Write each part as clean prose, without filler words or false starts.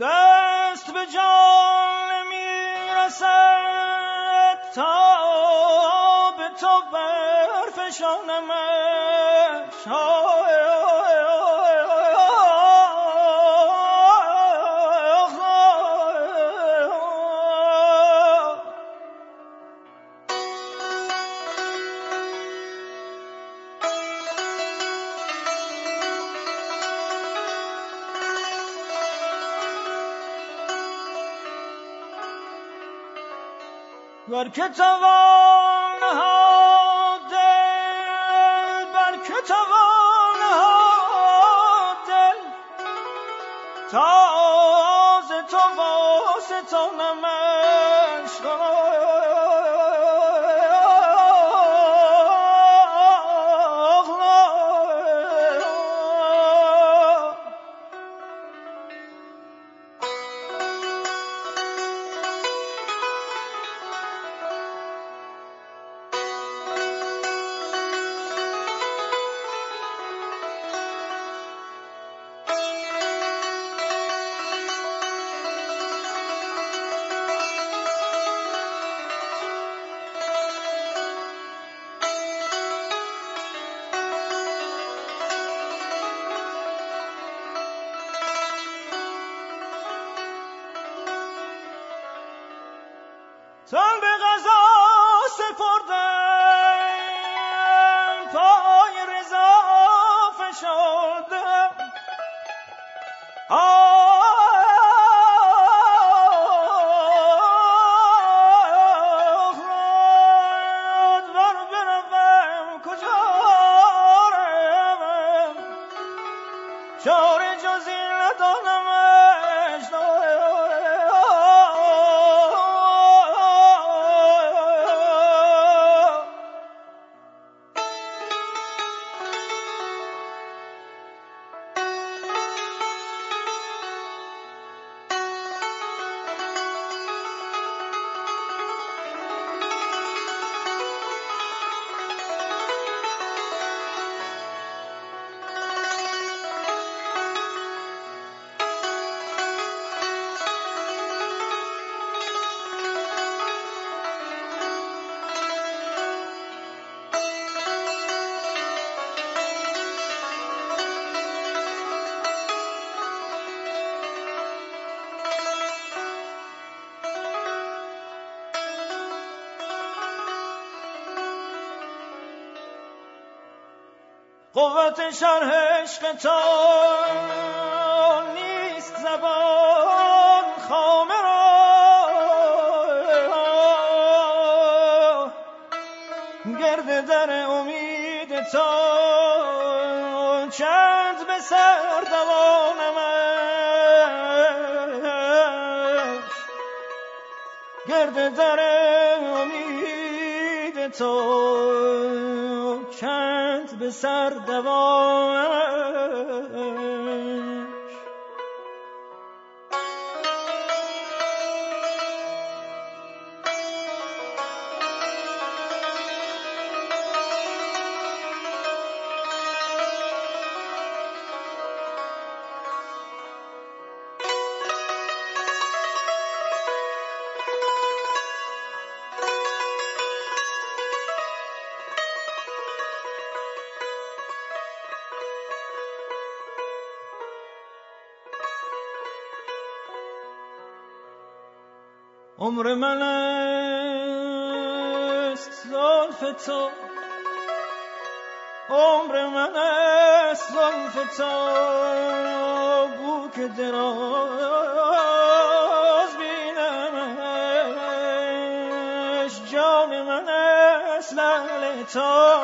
دست به جان میرسد تا به تو برفشانمش. بر که توان دل، بر که توان دل، تاز تو واسطانمش. تن به قضا سپردم، پای رضا فشردم. ور بروم کجا روم، چاره جز این ندانمش. قوت شرح عشق تو نیست زبان خامه را، گرد در امید تو چند به سر دوانمش. گرد در امید تو چند به سر دوانمش. عمر من است زلف تو، عمر من است زلف تو، بو که دراز بینمش. جان من است لعل تو،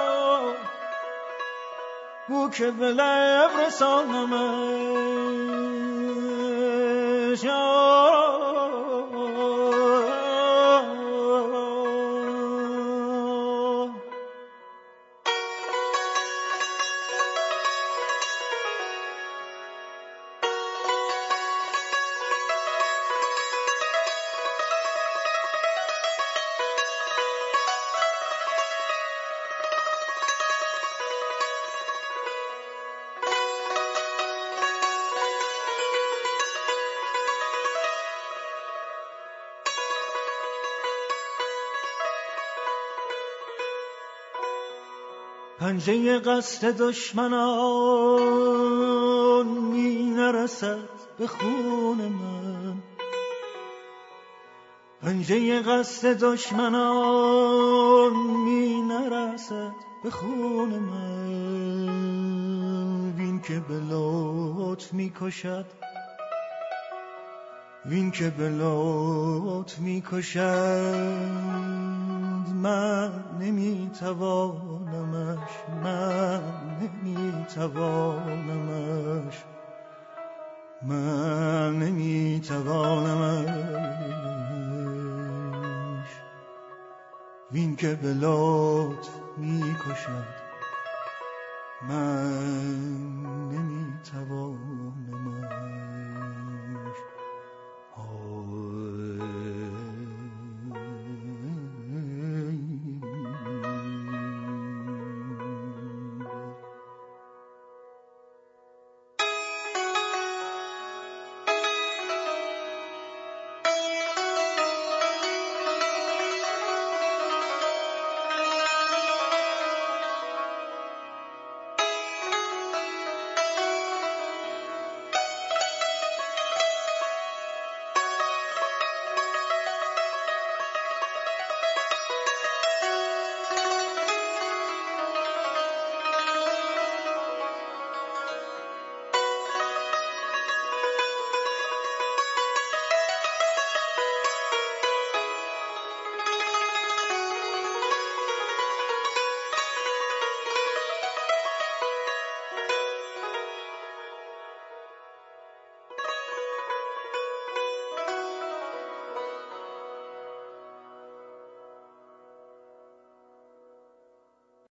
بو که به لب رسانمش. پنجه قصد دشمنان می نرسد به خون من، پنجه قصد دشمنان می نرسد به خون من. وین که به لطف می کشد، وین که به لطف می کشد، من نمی توانمش، من نمی توانمش، من نمی توانمش. وین که به لطف می کشد، من نمی توانمش.